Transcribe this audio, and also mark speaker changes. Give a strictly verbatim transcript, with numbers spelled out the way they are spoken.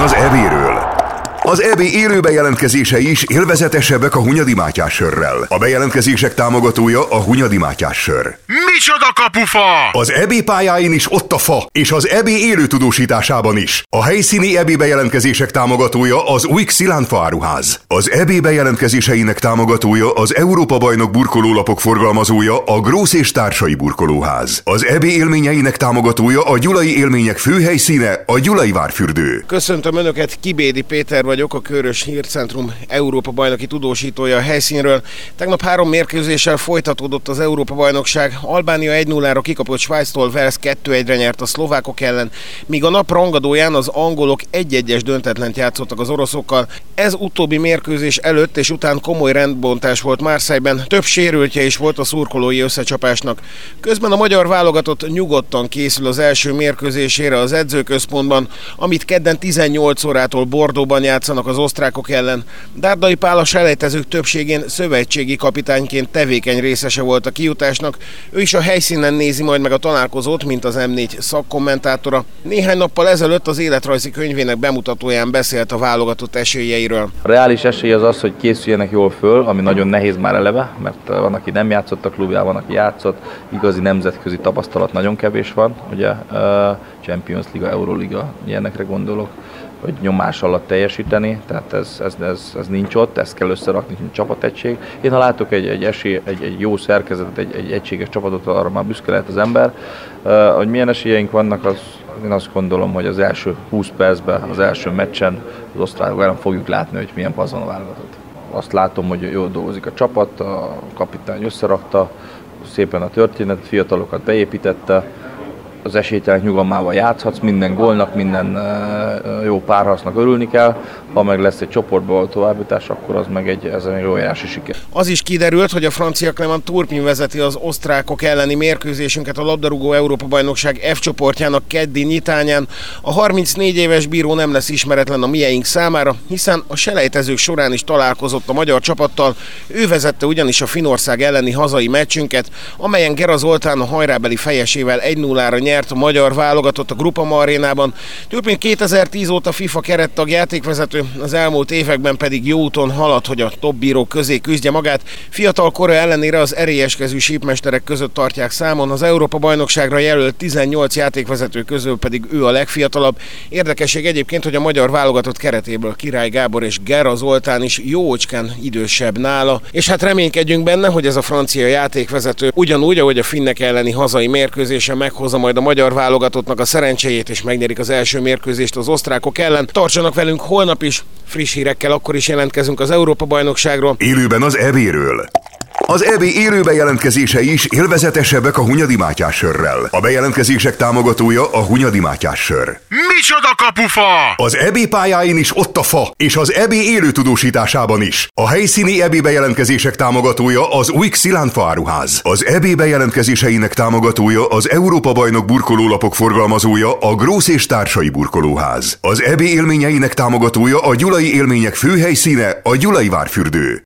Speaker 1: az é béről. Az é bé élő bejelentkezései is élvezetesebbek a Hunyadi Mátyás sörrel. A bejelentkezések támogatója a Hunyadi Mátyás sör.
Speaker 2: Micsoda kapufa!
Speaker 1: Az é bé pályáin is ott a fa, és az é bé élő tudósításában is. A helyszíni é bé bejelentkezések támogatója az új Xilánfa áruház. Az é bé bejelentkezéseinek támogatója az Európa-bajnok burkolólapok forgalmazója a Grósz és Társai Burkolóház. Az é bé élményeinek támogatója a Gyulai Élmények főhelyszíne, a Gyulai Várfürdő.
Speaker 3: Köszöntöm Önöket, Kibédi Péter vagyok, a Körös Hírcentrum Európa-bajnoki tudósítója a helyszínről. Tegnap három mérkőzéssel folytatódott az Európa-bajnokság. Albánia egy nullára kikapott Svájctól, Wales kettő egyre nyert a szlovákok ellen, míg a nap rangadóján az angolok egy-egyes döntetlent játszottak az oroszokkal. Ez utóbbi mérkőzés előtt és után komoly rendbontás volt Marseille-ben, több sérültje is volt a szurkolói összecsapásnak. Közben a magyar válogatott nyugodtan készül az első mérkőzésére az edzőközpontban, amit kedden tizennyolc órától Bordeauxban játszanak az osztrákok ellen. Dárdai Pál a selejtezők többségén szövetségi kapitányként tevékeny részese volt a kijutásnak. Ő is a helyszínen nézi majd meg a találkozót, mint az em négy szakkommentátora. Néhány nappal ezelőtt az életrajzi könyvének bemutatóján beszélt a válogatott esélyeiről.
Speaker 4: A reális esély az az, hogy készüljenek jól föl, ami nagyon nehéz már eleve, mert van, aki nem játszott a klubjában, van, aki játszott. Igazi nemzetközi tapasztalat nagyon kevés van, ugye Champions Liga, Euroliga, ilyenekre gondolok, hogy nyomás alatt teljesíteni, tehát ez, ez, ez, ez nincs ott, ezt kell összerakni, mint csapategység. Én ha látok egy, egy, esély, egy, egy jó szerkezetet, egy, egy egységes csapatot, arra már büszke lehet az ember. Uh, hogy milyen esélyeink vannak, az, én azt gondolom, hogy az első húsz percben, az első meccsen az osztrákok ellen fogjuk látni, hogy milyen pazon a válogatott. Azt látom, hogy jól dolgozik a csapat, a kapitány összerakta, szépen a történetet, fiatalokat beépítette, az esélytelenek nyugalmával játszhatsz, minden gólnak, minden uh, jó párharcnak örülni kell, ha meg lesz egy csoportból továbbjutás, akkor az meg egy, ez egy óriási siker.
Speaker 3: Az is kiderült, hogy a francia Clement Turpin vezeti az osztrákok elleni mérkőzésünket a labdarúgó Európa-bajnokság F csoportjának keddi nyitányán. A harmincnégy éves bíró nem lesz ismeretlen a mieink számára, hiszen a selejtezők során is találkozott a magyar csapattal. Ő vezette ugyanis a Finnország elleni hazai meccsünket, amelyen Gera Zoltán a hajrábeli fejesével egy nullára nyert a magyar válogatott a Groupama arénában. Turpin kétezer-tíz óta FIFA kerettag játékvezető, az elmúlt években pedig jó úton halad, hogy a top bírók közé küzdje magát. Fiatal kora ellenére az erélyeskezű sípmesterek között tartják számon, az Európa-bajnokságra jelölt tizennyolc játékvezető közül pedig ő a legfiatalabb. Érdekesség egyébként, hogy a magyar válogatott keretéből Király Gábor és Gera Zoltán is jócskán idősebb nála, és hát reménykedjünk benne, hogy ez a francia játékvezető ugyanúgy, ahogy a finnek elleni hazai mérkőzésen meghozza majd a magyar válogatottnak a szerencséjét, és megnyerik az első mérkőzést az osztrákok ellen. Tartsanak velünk holnap is, friss hírekkel akkor is jelentkezünk az Európa-bajnokságról.
Speaker 1: Élőben az é béről. Az é bé élő bejelentkezései is élvezetesebbek a Hunyadi Mátyás sörrel. A bejelentkezések támogatója a Hunyadi Mátyás sör.
Speaker 2: Micsoda kapufa!
Speaker 1: Az é bé pályáin is ott a fa, és az é bé élő tudósításában is. A helyszíni é bé bejelentkezések támogatója az új Xilánfa áruház. Az é bé bejelentkezéseinek támogatója az Európa-bajnok burkolólapok forgalmazója a Grósz és Társai Burkolóház. Az é bé élményeinek támogatója a Gyulai Élmények főhelyszíne, a Gyulai Várfürdő.